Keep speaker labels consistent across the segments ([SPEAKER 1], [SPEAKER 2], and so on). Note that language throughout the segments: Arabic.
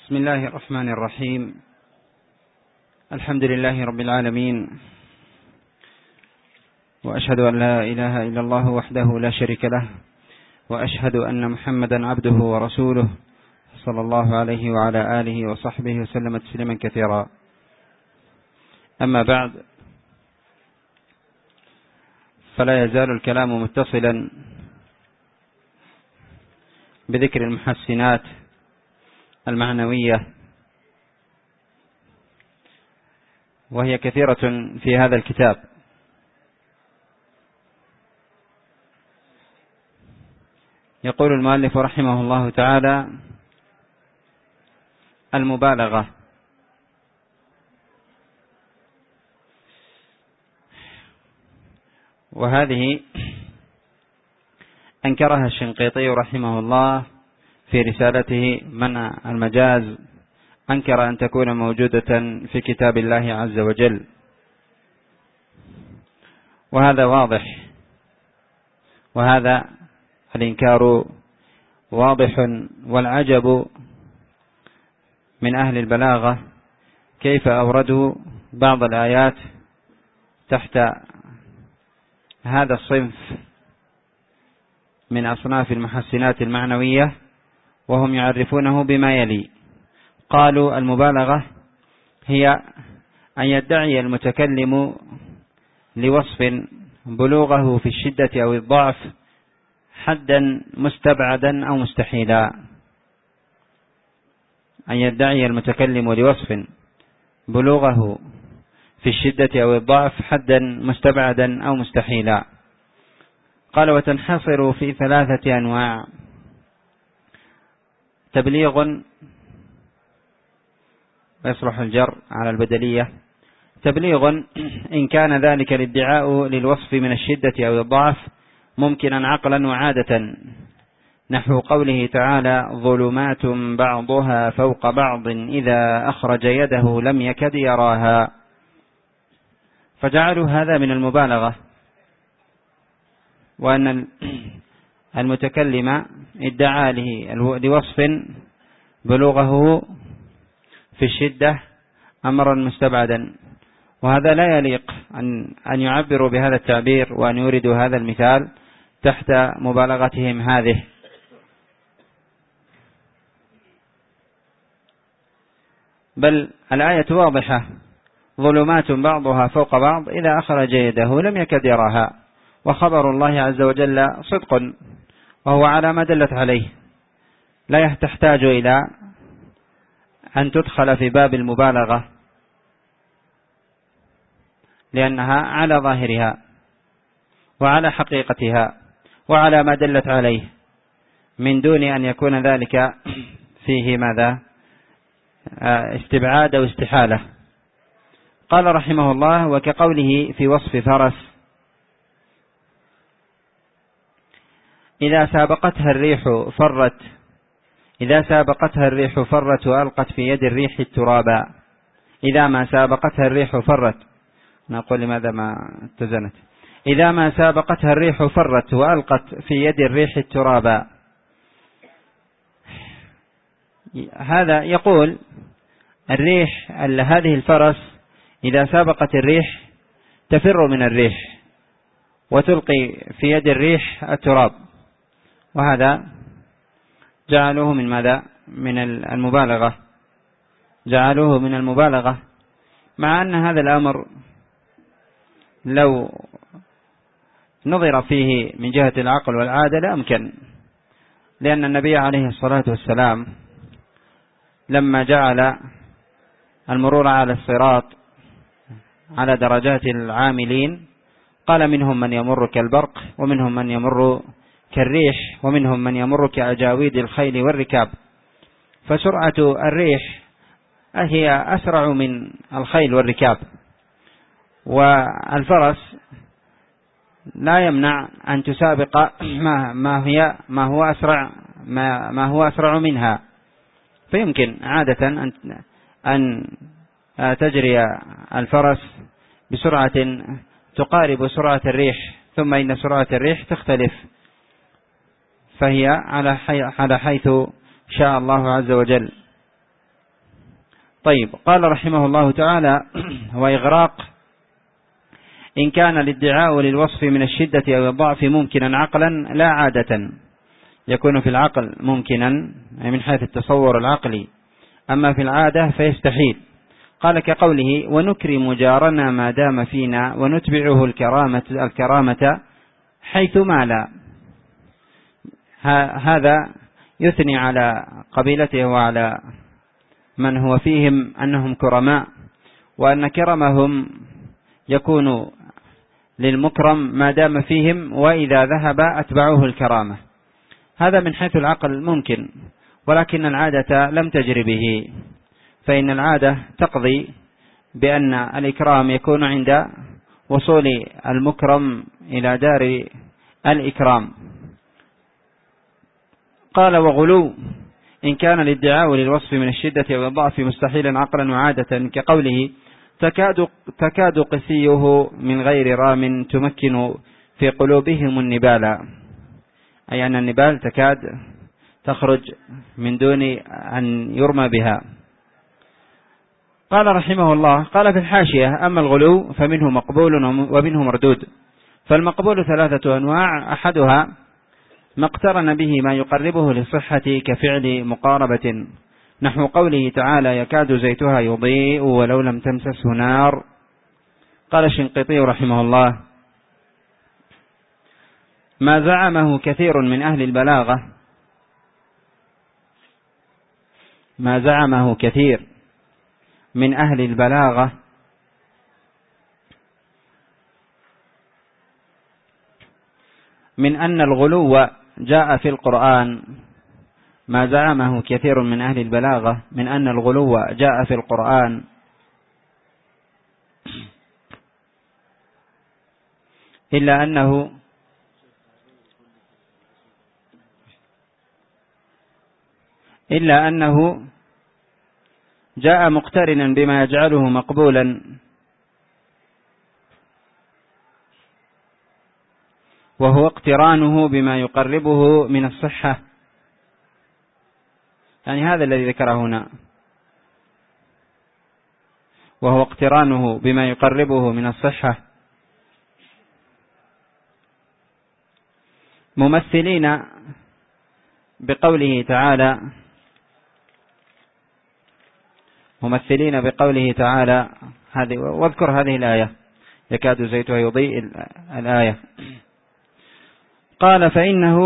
[SPEAKER 1] بسم الله الرحمن الرحيم. الحمد لله رب العالمين، وأشهد أن لا إله إلا الله وحده لا شريك له، وأشهد أن محمدا عبده ورسوله صلى الله عليه وعلى آله وصحبه وسلم تسليما كثيرا. أما بعد، فلا يزال الكلام متصلا بذكر المحسنات المعنوية، وهي كثيرة في هذا الكتاب. يقول المؤلف رحمه الله تعالى: المبالغة. وهذه أنكرها الشنقيطي رحمه الله في رسالته منع المجاز، أنكر أن تكون موجودة في كتاب الله عز وجل، وهذا واضح، وهذا الإنكار واضح. والعجب من أهل البلاغة كيف أوردوا بعض الآيات تحت هذا الصنف من أصناف المحسنات المعنوية، وهم يعرفونه بما يلي. قالوا: المبالغة هي أن يدعي المتكلم لوصف بلوغه في الشدة أو الضعف حدا مستبعدا أو مستحيلا. أن يدعي المتكلم لوصف بلوغه في الشدة أو الضعف حدا مستبعدا أو مستحيلا. قال: وتنحصر في 3 أنواع: تبليغ، يصلح الجر على البدلية، تبليغ إن كان ذلك الادعاء للوصف من الشدة أو الضعف ممكنا عقلا وعادة، نحو قوله تعالى: ظلمات بعضها فوق بعض إذا أخرج يده لم يكد يراها. فجعلوا هذا من المبالغة، وأن المتكلم ادعى لوصف بلوغه في الشدة أمرا مستبعدا، وهذا لا يليق أن يعبروا بهذا التعبير وأن يوردوا هذا المثال تحت مبالغتهم هذه. بل الآية واضحة: ظلمات بعضها فوق بعض إذا أخرج يده لم يكد يراها، وخبر الله عز وجل صدق، وهو على ما دلت عليه، لا تحتاج إلى أن تدخل في باب المبالغة، لأنها على ظاهرها وعلى حقيقتها وعلى ما دلت عليه، من دون أن يكون ذلك فيه ماذا؟ استبعاد أو استحالة. قال رحمه الله: وكقوله في وصف فرس: إذا سابقتها الريح فرت وألقت في يد الريح الترابا. إذا ما سابقتها الريح فرت، نقول لماذا ما اتزنت؟ إذا ما سابقتها الريح فرت وألقت في يد الريح الترابا. هذا يقول الريح، هذه الفرس إذا سابقت الريح تفر من الريح وتلقي في يد الريح التراب، وهذا جعلوه من ماذا؟ من المبالغة، جعلوه من المبالغة، مع أن هذا الأمر لو نظر فيه من جهة العقل والعادة لا أمكن، لأن النبي عليه الصلاة والسلام لما جعل المرور على الصراط على درجات العاملين قال: منهم من يمر كالبرق، ومنهم من يمر كالريح، ومنهم من يمر كأجاويد الخيل والركاب. فسرعة الريح هي أسرع من الخيل والركاب، والفرس لا يمنع أن تسابق ما هو أسرع منها، فيمكن عادة أن تجري الفرس بسرعة تقارب سرعة الريح، ثم إن سرعة الريح تختلف، فهي على حيث شاء الله عز وجل. طيب، قال رحمه الله تعالى: وإغراق إن كان الادعاء للوصف من الشدة أو الضعف ممكنا عقلا لا عادة، يكون في العقل ممكنا أي من حيث التصور العقلي، أما في العادة فيستحيل. قال: كقوله: ونكرم جارنا ما دام فينا ونتبعه الكرامة حيث ما لا. هذا يثني على قبيلته وعلى من هو فيهم أنهم كرماء، وأن كرمهم يكون للمكرم ما دام فيهم، وإذا ذهب أتبعوه الكرامة. هذا من حيث العقل ممكن، ولكن العادة لم تجر به، فإن العادة تقضي بأن الإكرام يكون عند وصول المكرم إلى دار الإكرام. قال: وغلو إن كان الادعاء للوصف من الشدة أو الضعف مستحيلا عقلا وعادة، كقوله: تكاد قسيه من غير رام تمكن في قلوبهم النبال، أي أن النبال تكاد تخرج من دون أن يرمى بها. قال رحمه الله: قال في الحاشية: أما الغلو فمنه مقبول ومنه مردود. فالمقبول 3 أنواع: أحدها ما اقترن به ما يقربه للصحة كفعل مقاربة، نحو قوله تعالى: يكاد زيتها يضيء ولو لم تمسسه نار. قال الشنقيطي رحمه الله: ما زعمه كثير من أهل البلاغة، ما زعمه كثير من أهل البلاغة من أن الغلو جاء في القرآن، ما زعمه كثير من أهل البلاغة من أن الغلو جاء في القرآن، إلا أنه جاء مقترنا بما يجعله مقبولا، وهو اقترانه بما يقربه من الصحة. يعني هذا الذي ذكره هنا، وهو اقترانه بما يقربه من الصحة، ممثلين بقوله تعالى هذه، واذكر هذه الآية: يكاد زيتها يضيء الآية. قال: فإنه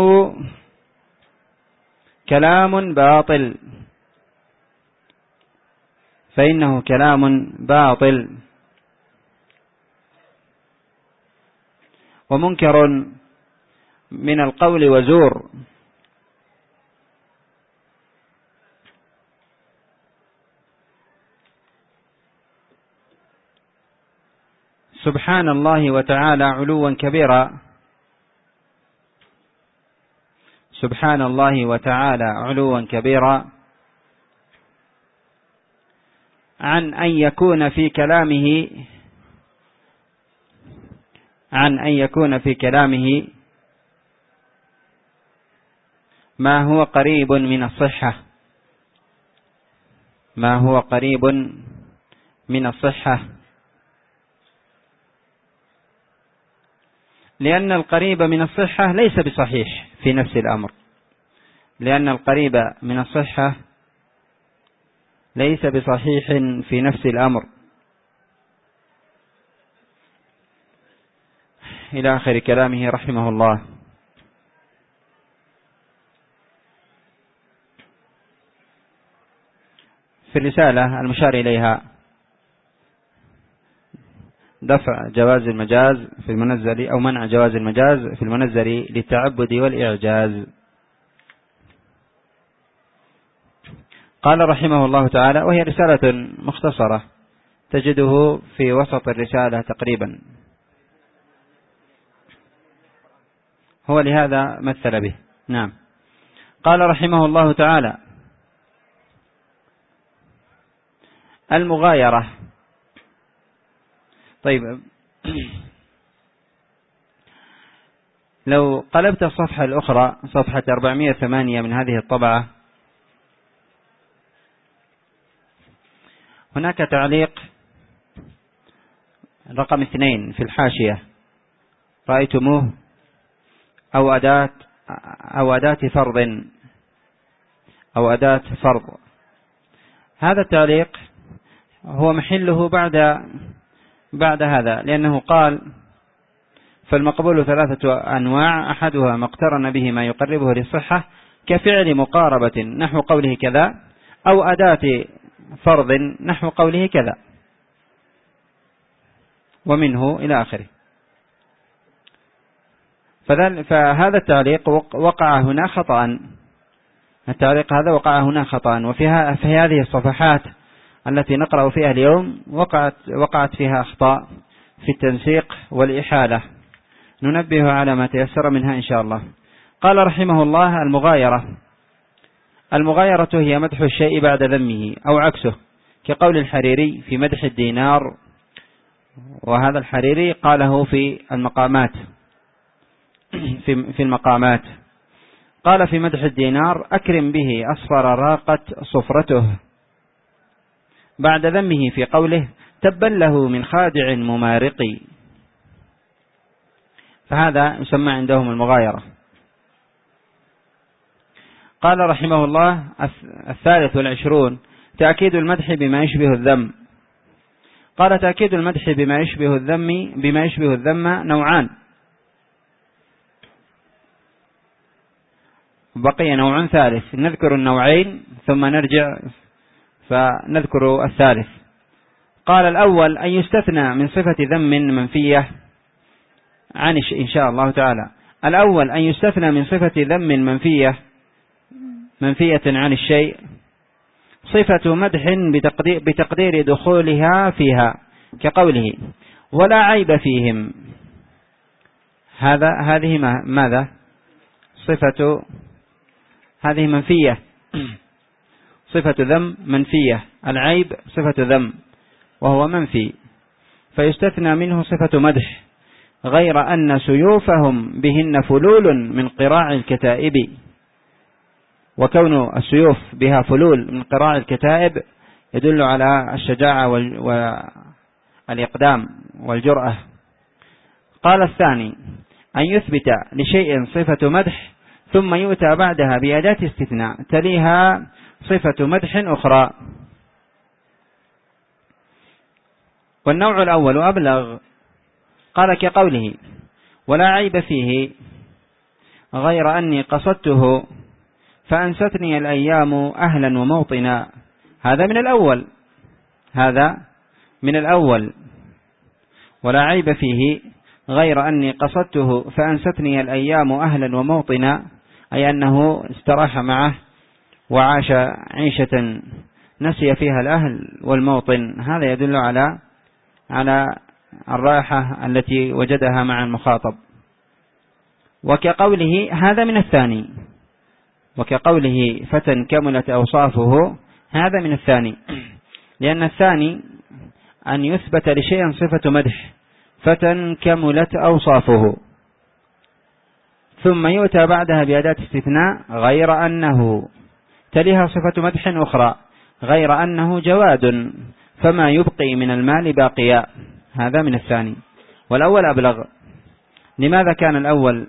[SPEAKER 1] كلام باطل ومنكر من القول وزور، سبحان الله وتعالى علوا كبيرا، سبحان الله وتعالى علوا كبيرا، عن أن يكون في كلامه ما هو قريب من الصحة، لأن القريب من الصحة ليس بصحيح في نفس الأمر، لأن القريب من الصحة ليس بصحيح في نفس الأمر، إلى آخر كلامه رحمه الله. في الرسالة المشار إليها دفع جواز المجاز في المنزل، أو منع جواز المجاز في المنزل للتعبد والإعجاز. قال رحمه الله تعالى: وهي رسالة مختصرة تجده في وسط الرسالة تقريبا، هو لهذا مثل به. نعم. قال رحمه الله تعالى: المغايرة. طيب، لو قلبت الصفحة الأخرى، صفحة 408 من هذه الطبعة، هناك تعليق رقم 2 في الحاشية: رأيتموه أو أداة فرض أو أداة فرض. هذا التعليق هو محله بعد هذا، لأنه قال: فالمقبول 3 أنواع، أحدها ما اقترن به ما يقربه للصحة كفعل مقاربة نحو قوله كذا، أو أداة فرض نحو قوله كذا، ومنه إلى آخره. فهذا التعليق وقع هنا خطأ. التعليق هذا وقع هنا خطأ، وفي هذه الصفحات التي نقرأ فيها اليوم وقعت فيها أخطاء في التنسيق والإحالة، ننبه على ما تيسر منها إن شاء الله. قال رحمه الله: المغايرة هي مدح الشيء بعد ذمه أو عكسه، كقول الحريري في مدح الدينار، وهذا الحريري قاله في المقامات قال في مدح الدينار: أكرم به أصفر راقت صفرته، بعد ذمه في قوله: تبا له من خادع ممارق. فهذا يسمى عندهم المغايرة. قال رحمه الله: 23 تأكيد المدح بما يشبه الذم. قال: تأكيد المدح بما يشبه الذم نوعان، بقي نوع ثالث، نذكر النوعين ثم نرجع فنذكر الثالث. قال: الأول أن يستثنى من صفة ذم منفية عن إن شاء الله تعالى. الأول أن يستثنى من صفة ذم منفية عن الشيء صفة مدح بتقدير دخولها فيها، كقوله: ولا عيب فيهم. هذه ماذا؟ صفة، هذه منفية، صفة ذم منفية، العيب صفة ذم وهو منفي، فيستثنى منه صفة مدح، غير أن سيوفهم بهن فلول من قراع الكتائب. وكون السيوف بها فلول من قراع الكتائب يدل على الشجاعة والإقدام والجرأة. قال: الثاني أن يثبت لشيء صفة مدح ثم يؤتى بعدها بأداة استثناء تليها صفة مدح أخرى. والنوع الأول أبلغ. قال: كقوله: ولا عيب فيه، غير أني قصدته فأنستني الأيام أهلا وموطنا. هذا من الأول. ولا عيب فيه، غير أني قصدته فأنستني الأيام أهلا وموطنا، أي أنه استراح معه وعاش عيشة نسي فيها الأهل والموطن. هذا يدل على الراحة التي وجدها مع المخاطب. وكقوله: هذا من الثاني. وكقوله: فتى كملت أوصافه، هذا من الثاني، لأن الثاني أن يثبت لشيء صفة مدح، فتى كملت أوصافه، ثم يؤتى بعدها بأداة استثناء غير أنه تليها صفة مدح أخرى، غير أنه جواد فما يبقي من المال باقيا. هذا من الثاني. والأول أبلغ. لماذا كان الأول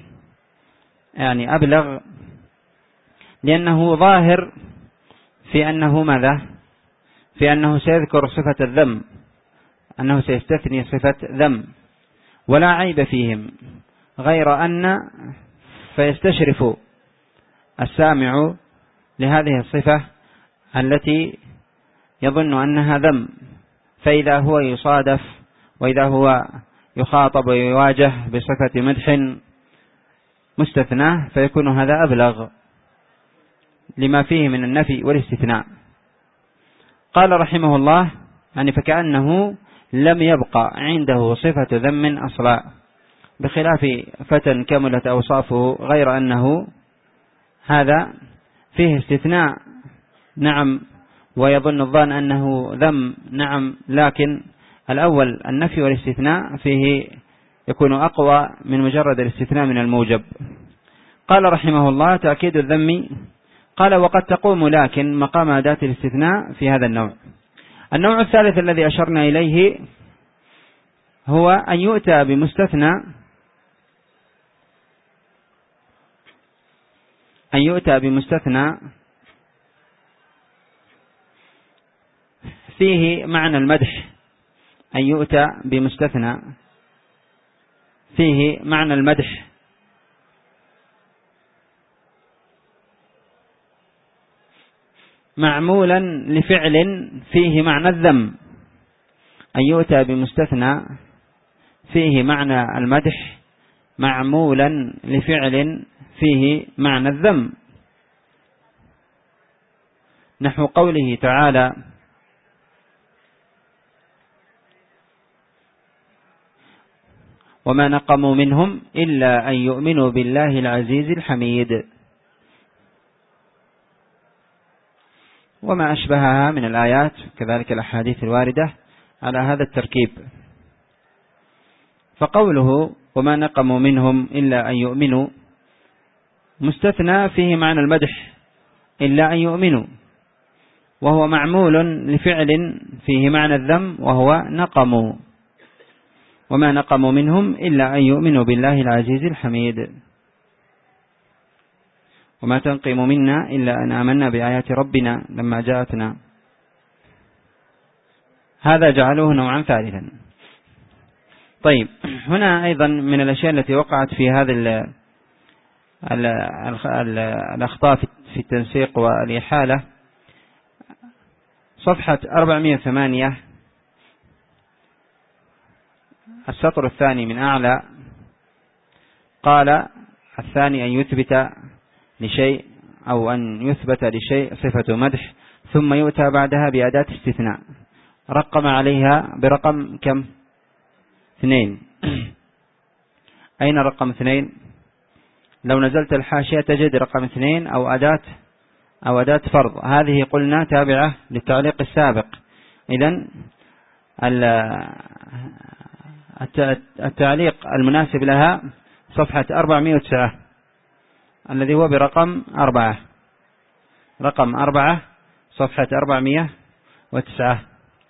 [SPEAKER 1] أبلغ؟ لأنه ظاهر في أنه ماذا؟ في أنه سيذكر صفة الذم، أنه سيستثني صفة ذم. ولا عيب فيهم، غير أن فيستشرف السامع لهذه الصفة التي يظن أنها ذم، فإذا هو يصادف وإذا هو يخاطب ويواجه بصفة مدح مستثناه فيكون هذا أبلغ لما فيه من النفي والاستثناء. قال رحمه الله: فكأنه لم يبقى عنده صفة ذم أصلا، بخلاف فتى كملت أوصافه، غير أنه هذا فيه استثناء نعم، ويظن الظان أنه ذم نعم، لكن الأول النفي والاستثناء فيه يكون أقوى من مجرد الاستثناء من الموجب. قال رحمه الله: تأكيد الذم. قال: وقد تقوم لكن مقام أداة الاستثناء في هذا النوع. النوع الثالث الذي أشرنا إليه هو أن يؤتى بمستثنى فيه معنى المدح، أن يؤتى بمستثنى فيه معنى المدح معمولا لفعل فيه معنى الذم. أن يؤتى بمستثنى فيه معنى المدح معمولا لفعل فيه معنى الذم، نحو قوله تعالى: وما نقموا منهم إلا أن يؤمنوا بالله العزيز الحميد، وما أشبهها من الآيات كذلك الأحاديث الواردة على هذا التركيب. فقوله وما نقموا منهم إلا أن يؤمنوا مستثنى فيه معنى المدح إلا أن يؤمنوا، وهو معمول لفعل فيه معنى الذم وهو نقموا، وما نقموا منهم إلا أن يؤمنوا بالله العزيز الحميد، وما تنقم منا إلا أن آمنا بآيات ربنا لما جاءتنا. هذا جعلوه نوعا ثالثا. طيب، هنا أيضا من الأشياء التي وقعت في هذا الأخطاء في التنسيق والإحالة، صفحة 408 السطر الثاني من أعلى، قال الثاني أن يثبت لشيء أو أن يثبت لشيء صفة مدح ثم يؤتى بعدها بأداة استثناء، رقم عليها برقم كم؟ 2. أين رقم 2؟ لو نزلت الحاشية تجد رقم 2 أو أداة فرض. هذه قلنا تابعة للتعليق السابق. إذن التعليق المناسب لها صفحة 409 الذي هو برقم 4، رقم 4 صفحة 409.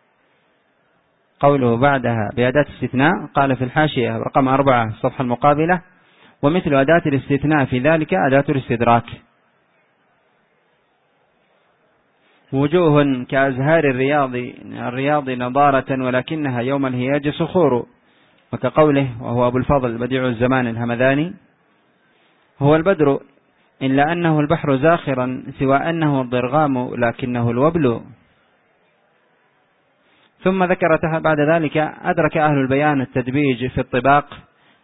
[SPEAKER 1] قوله بعدها بأداة استثناء، قال في الحاشية رقم 4 الصفحة المقابلة: ومثل أداة الاستثناء في ذلك أداة الاستدراك. وجوه كأزهار الرياض نضارة ولكنها يوم الهياج صخور، وكقوله وهو أبو الفضل بديع الزمان الهمذاني: هو البدر إلا أنه البحر زاخرا سوى أنه الضرغام لكنه الوبل. ثم ذكر بعد ذلك: أدرك أهل البيان التدبيج في الطباق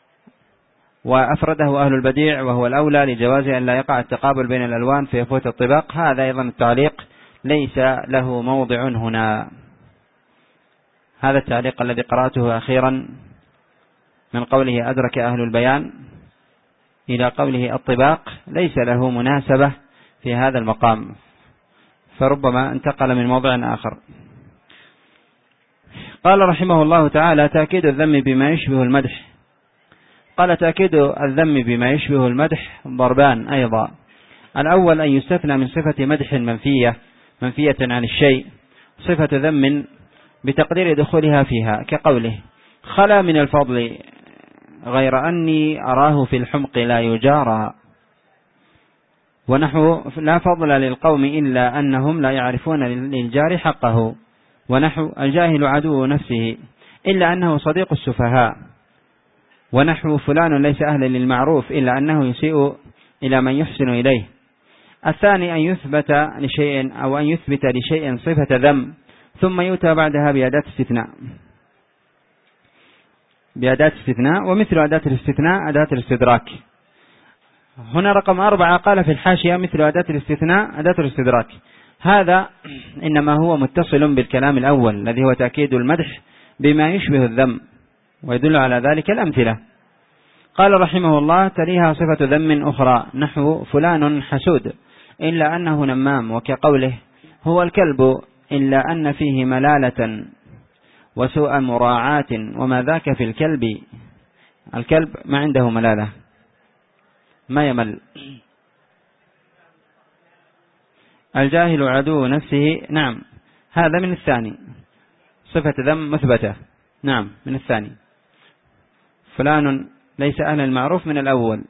[SPEAKER 1] وأفرده أهل البديع وهو الأولى لجواز أن لا يقع التقابل بين الألوان فيفوت الطباق. هذا أيضا التعليق ليس له موضع هنا. هذا التعليق الذي قرأته أخيرا من قوله أدرك أهل البيان إلى قوله الطباق ليس له مناسبة في هذا المقام، فربما انتقل من موضع آخر. قال رحمه الله تعالى: تأكيد الذم بما يشبه المدح. قال: تأكيد الذم بما يشبه المدح ضربان أيضا. الأول أن يستثنى من صفة مدح منفية عن الشيء صفة ذم بتقدير دخولها فيها، كقوله: خلا من الفضل غير أني أراه في الحمق لا يجارى، ونحو لا فضل للقوم إلا أنهم لا يعرفون للجار حقه، ونحو الجاهل عدو نفسه إلا أنه صديق السفهاء، ونحو فلان ليس أهلا للمعروف إلا أنه يسيء إلى من يحسن إليه. الثاني أن يثبت لشيء أو أن يثبت لشيء صفة ذم ثم يؤتى بعدها بأداة استثناء، ومثل أداة الاستثناء أداة الاستدراك. هنا رقم 4 قال في الحاشية: مثل أداة الاستثناء أداة الاستدراك. هذا إنما هو متصل بالكلام الأول الذي هو تأكيد المدح بما يشبه الذم، ويدل على ذلك الأمثلة. قال رحمه الله: تليها صفة ذم أخرى، نحو فلان حسود إلا أنه نمام، وكقوله: هو الكلب إلا أن فيه ملالة وسوء مراعاة وما ذاك في الكلب. الكلب ما عنده ملالة، ما يمل. الجاهل عدو نفسه، نعم، هذا من الثاني. صفة ذم مثبتة. نعم، من الثاني. فلان ليس أهل المعروف من الأول.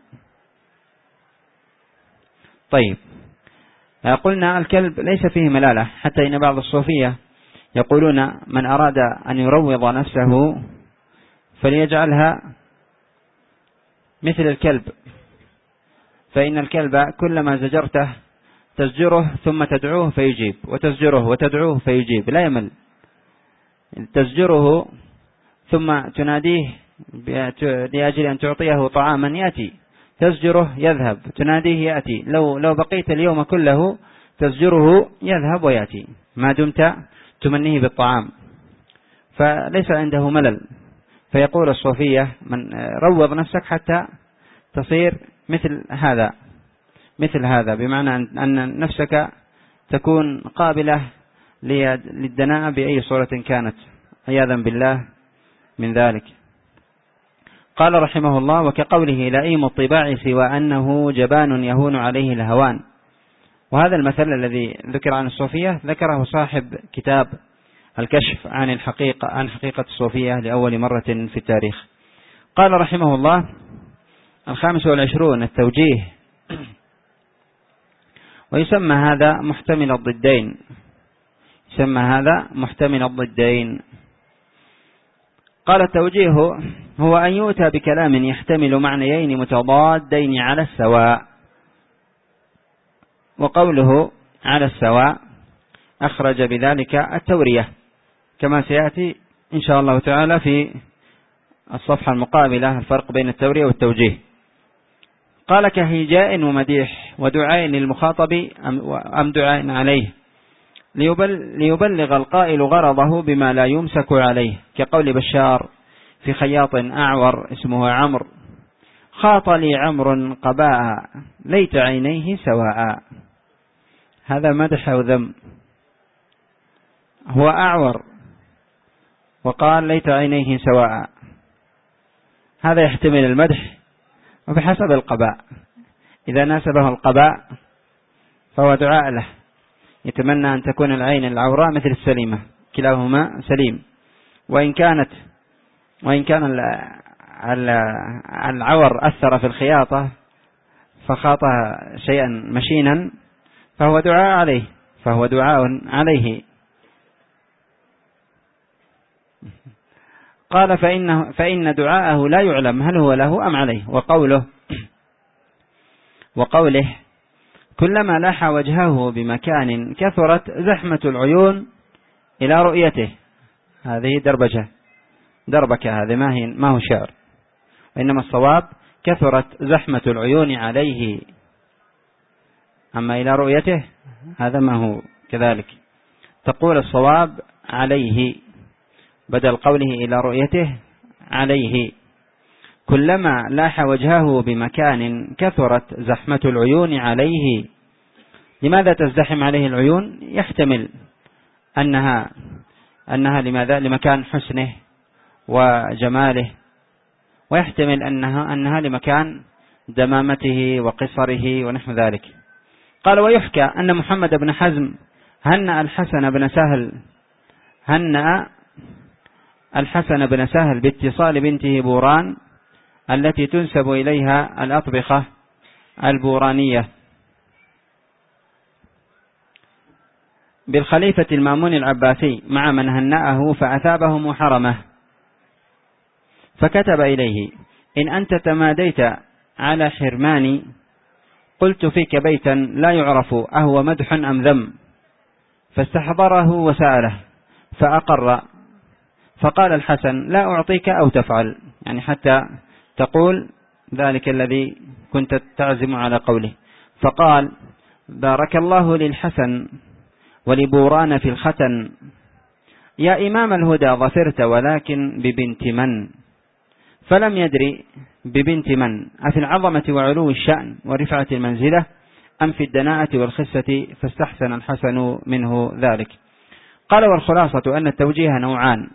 [SPEAKER 1] طيب، قلنا الكلب ليس فيه ملالة، حتى إن بعض الصوفية يقولون من أراد أن يروض نفسه فليجعلها مثل الكلب، فإن الكلب كلما زجرته تزجره ثم تدعوه فيجيب، وتزجره وتدعوه فيجيب، لا يمل. تزجره ثم تناديه لأجل أن تعطيه طعاما يأتي، تزجره يذهب، تناديه يأتي. لو بقيت اليوم كله تزجره يذهب ويأتي ما دمت تمنيه بالطعام، فليس عنده ملل. فيقول الصوفية من روض نفسك حتى تصير مثل هذا، بمعنى أن نفسك تكون قابلة للدناءة بأي صورة كانت، عياذا بالله من ذلك. قال رحمه الله: وكقوله لئيم الطباع سوى أنه جبان يهون عليه الهوان. وهذا المثل الذي ذكر عن الصوفية ذكره صاحب كتاب الكشف عن حقيقة الصوفية لأول مرة في التاريخ. قال رحمه الله: 25 التوجيه. ويسمى هذا محتمل الضدين. قال: التوجيه هو أن يؤتى بكلام يحتمل معنيين متضادين على السواء. وقوله على السواء أخرج بذلك التورية، كما سيأتي إن شاء الله تعالى في الصفحة المقابلة الفرق بين التورية والتوجيه. قال: كهيجاء ومديح ودعاء للمخاطب أم دعاء عليه، ليبلغ القائل غرضه بما لا يمسك عليه، كقول بشار في خياط أعور اسمه عمرو: خاط لي عمرو قباء ليت عينيه سواء. هذا مدح وذم. هو أعور وقال ليت عينيه سواء، هذا يحتمل المدح وبحسب القباء. إذا ناسبه القباء فهو دعاء له، يتمنى أن تكون العين العوراء مثل السليمة، كلاهما سليم. وإن كان العور أثر في الخياطة فخاطها شيئا مشينا فهو دعاء عليه. قال: فإن دعاءه لا يعلم هل هو له أم عليه. وقوله كلما لاح وجهه بمكان كثرت زحمة العيون إلى رؤيته، هذه دربكة، هذا ما هو شعر، وإنما الصواب كثرت زحمة العيون عليه، أما إلى رؤيته هذا ما هو كذلك. تقول الصواب عليه بدل قوله إلى رؤيته عليه. كلما لاح وجهه بمكان كثرت زحمة العيون عليه. لماذا تزدحم عليه العيون؟ يحتمل أنها لمكان حسنه وجماله، ويحتمل أنها لمكان دمامته وقصره ونحو ذلك. قال: ويحكى أن محمد بن حزم هنأ الحسن بن سهل باتصال بنته بوران التي تنسب إليها الأطبخة البورانية بالخليفة المأمون العباسي مع من هنأه فأثابه محرمه، فكتب إليه: إن أنت تماديت على حرماني قلت فيك بيتا لا يعرف أهو مدح أم ذم، فاستحضره وسأله فأقر، فقال الحسن: لا أعطيك أو تفعل، يعني حتى تقول ذلك الذي كنت تعزم على قوله. فقال: بارك الله للحسن ولبوران في الختن، يا إمام الهدى ظفرت ولكن ببنت من، فلم يدري ببنت من، أفي العظمة وعلو الشأن ورفعة المنزلة أم في الدناءة والخسة، فاستحسن الحسن منه ذلك. قال: والخلاصة أن التوجيه نوعان.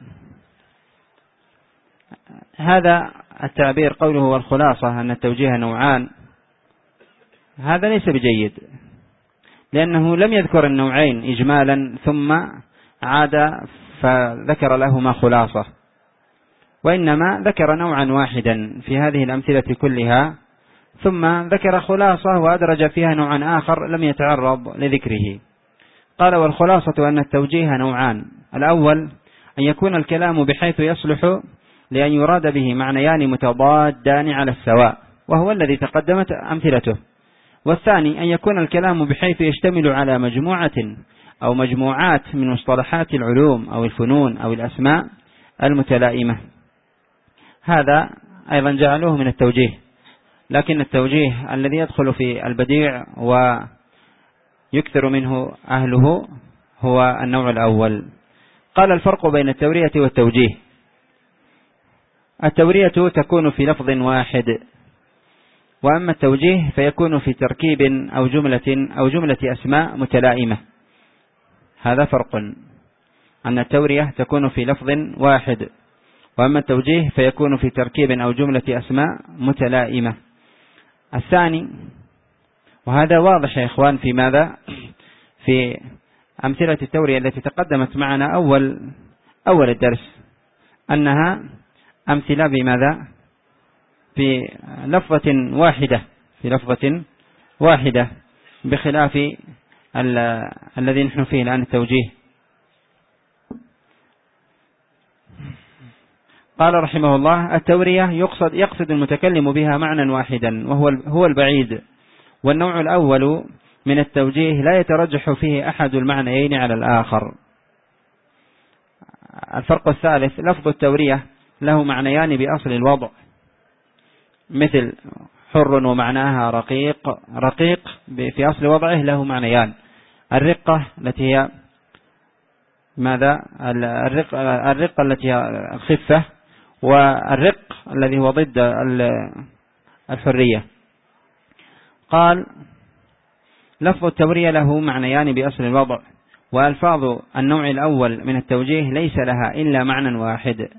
[SPEAKER 1] هذا التعبير قوله والخلاصة أن التوجيه نوعان، هذا ليس بجيد، لأنه لم يذكر النوعين إجمالا ثم عاد فذكر لهما خلاصة، وإنما ذكر نوعا واحدا في هذه الأمثلة كلها، ثم ذكر خلاصة وأدرج فيها نوعا آخر لم يتعرض لذكره. قال: والخلاصة أن التوجيه نوعان: الأول أن يكون الكلام بحيث يصلح لأن يراد به معنيان متضادان على السواء، وهو الذي تقدمت أمثلته. والثاني أن يكون الكلام بحيث يشتمل على مجموعة أو مجموعات من مصطلحات العلوم أو الفنون أو الأسماء المتلائمة. هذا أيضا جعلوه من التوجيه، لكن التوجيه الذي يدخل في البديع ويكثر منه أهله هو النوع الأول. قال: الفرق بين التورية والتوجيه: التورية تكون في لفظ واحد، وأما التوجيه فيكون في تركيب أو جملة أسماء متلائمة. هذا فرق، أن التورية تكون في لفظ واحد، وأما التوجيه فيكون في تركيب أو جملة أسماء متلائمة. الثاني، وهذا واضح يا إخوان في ماذا؟ في أمثلة التورية التي تقدمت معنا أول الدرس، أنها أمثلة بماذا؟ في لفظة واحدة بخلاف الذي نحن فيه الآن التوجيه. قال رحمه الله: التورية يقصد المتكلم بها معنى واحدا وهو البعيد، والنوع الأول من التوجيه لا يترجح فيه أحد المعنيين على الآخر. الفرق الثالث: لفظ التورية له معنيان بأصل الوضع، مثل حر ومعناها رقيق في أصل وضعه له معنيان: الرقة التي هي ماذا؟ الرقة التي هي الخفة، والرق الذي هو ضد الحرية. قال: لفظ التورية له معنيان بأصل الوضع، وألفاظ النوع الأول من التوجيه ليس لها إلا معنى واحد،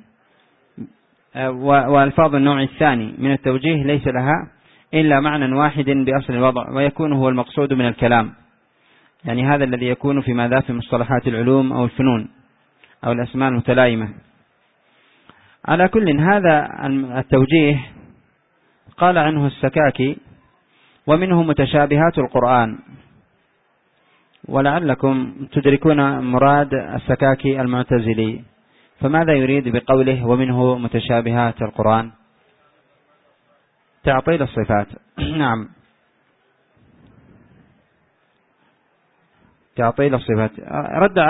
[SPEAKER 1] وألفاظ النوع الثاني من التوجيه ليس لها إلا معنى واحد بأصل الوضع، ويكون هو المقصود من الكلام، يعني هذا الذي يكون في ماذا؟ في مصطلحات العلوم أو الفنون أو الأسماء المتلائمة. على كل، هذا التوجيه قال عنه السكاكي: ومنه متشابهات القرآن. ولعلكم تدركون مراد السكاكي المعتزلي، فماذا يريد بقوله ومنه متشابهات القرآن؟ تعطيل الصفات. نعم، تعطيل الصفات. رد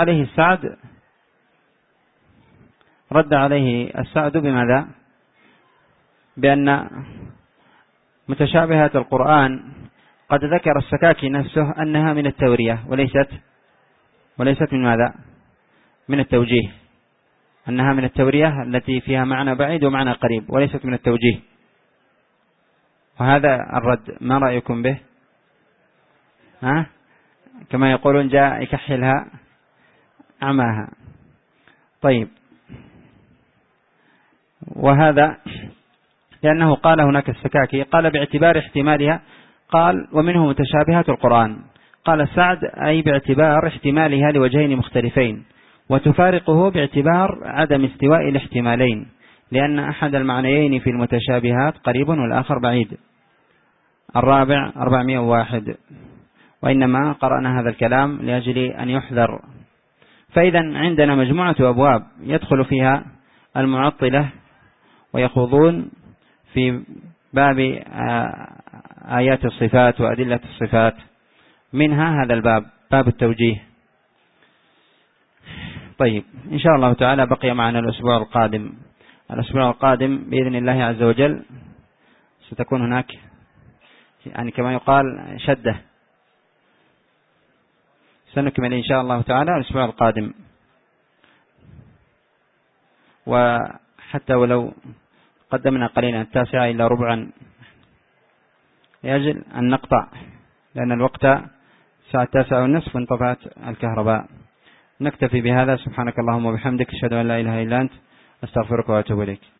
[SPEAKER 1] عليه السعد بماذا؟ بأن متشابهات القرآن قد ذكر السكاكي نفسه أنها من التورية وليست من ماذا؟ من التوجيه، أنها من التورية التي فيها معنى بعيد ومعنى قريب، وليست من التوجيه. وهذا الرد ما رأيكم به؟ كما يقولون: جاء يكحلها أعماها. طيب، وهذا لأنه قال هناك السكاكي قال باعتبار احتمالها، قال ومنه متشابهات القرآن. قال السعد: أي باعتبار احتمالها لوجهين مختلفين، وتفارقه باعتبار عدم استواء الاحتمالين، لأن أحد المعنيين في المتشابهات قريب والآخر بعيد. الرابع 401. وإنما قرأنا هذا الكلام لأجل أن يحذر. فإذا عندنا مجموعة أبواب يدخل فيها المعطلة ويخوضون في باب آيات الصفات وأدلة الصفات، منها هذا الباب، باب التوجيه. طيب، إن شاء الله تعالى بقي معنا الأسبوع القادم بإذن الله عز وجل ستكون هناك يعني كما يقال شدة، سنكمل إن شاء الله تعالى الأسبوع القادم. وحتى ولو قدمنا قليلا 9 إلى ربعا لأجل أن نقطع، لأن الوقت الساعة 9:30 وانطفأت الكهرباء. نكتفي بهذا. سبحانك اللهم وبحمدك، أشهد أن لا إله إلا أنت، أستغفرك وأتوب إليك.